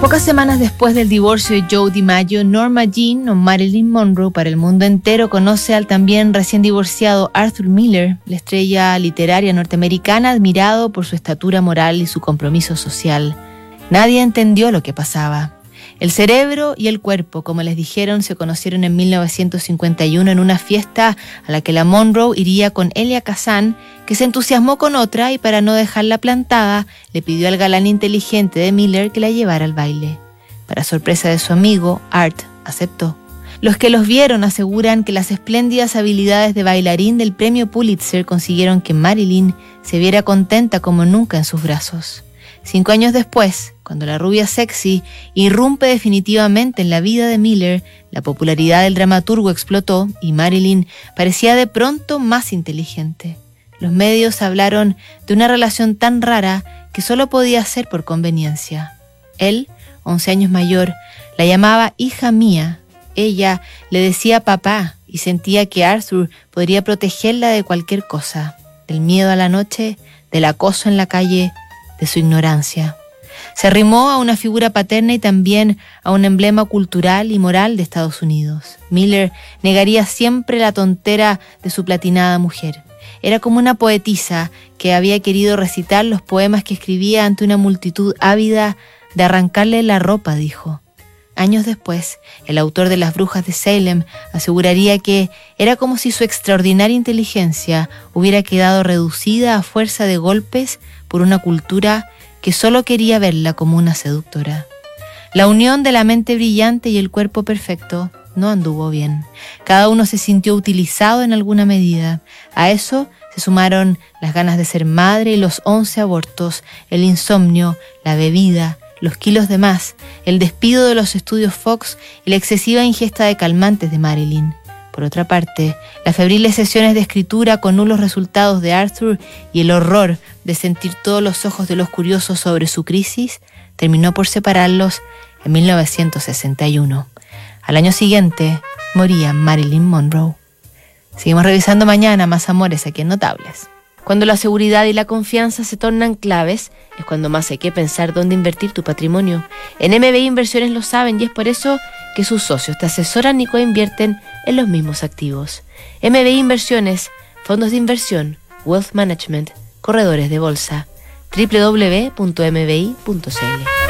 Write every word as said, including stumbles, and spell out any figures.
Pocas semanas después del divorcio de Joe DiMaggio, Norma Jean, o Marilyn Monroe para el mundo entero, conoce al también recién divorciado Arthur Miller, la estrella literaria norteamericana admirado por su estatura moral y su compromiso social. Nadie entendió lo que pasaba. El cerebro y el cuerpo, como les dijeron, se conocieron en mil novecientos cincuenta y uno en una fiesta a la que la Monroe iría con Elia Kazan, que se entusiasmó con otra y para no dejarla plantada, le pidió al galán inteligente de Miller que la llevara al baile. Para sorpresa de su amigo, Art aceptó. Los que los vieron aseguran que las espléndidas habilidades de bailarín del premio Pulitzer consiguieron que Marilyn se viera contenta como nunca en sus brazos. Cinco años después, cuando la rubia sexy irrumpe definitivamente en la vida de Miller, la popularidad del dramaturgo explotó y Marilyn parecía de pronto más inteligente. Los medios hablaron de una relación tan rara que solo podía ser por conveniencia. Él, once años mayor, la llamaba hija mía. Ella le decía papá y sentía que Arthur podría protegerla de cualquier cosa, del miedo a la noche, del acoso en la calle, de su ignorancia. Se arrimó a una figura paterna y también a un emblema cultural y moral de Estados Unidos. Miller negaría siempre la tontera de su platinada mujer. Era como una poetisa que había querido recitar los poemas que escribía ante una multitud ávida de arrancarle la ropa, dijo. Años después, el autor de Las Brujas de Salem aseguraría que era como si su extraordinaria inteligencia hubiera quedado reducida a fuerza de golpes por una cultura que solo quería verla como una seductora. La unión de la mente brillante y el cuerpo perfecto no anduvo bien. Cada uno se sintió utilizado en alguna medida. A eso se sumaron las ganas de ser madre y los once abortos, el insomnio, la bebida, los kilos de más, el despido de los estudios Fox y la excesiva ingesta de calmantes de Marilyn. Por otra parte, las febriles sesiones de escritura con nulos resultados de Arthur y el horror de sentir todos los ojos de los curiosos sobre su crisis terminó por separarlos en mil novecientos sesenta y uno. Al año siguiente, moría Marilyn Monroe. Seguimos revisando mañana más amores aquí en Notables. Cuando la seguridad y la confianza se tornan claves, es cuando más hay que pensar dónde invertir tu patrimonio. En M B I Inversiones lo saben y es por eso que sus socios te asesoran y coinvierten en los mismos activos. M B I Inversiones, fondos de inversión, wealth management, corredores de bolsa. doble u doble u doble u punto m b i punto c l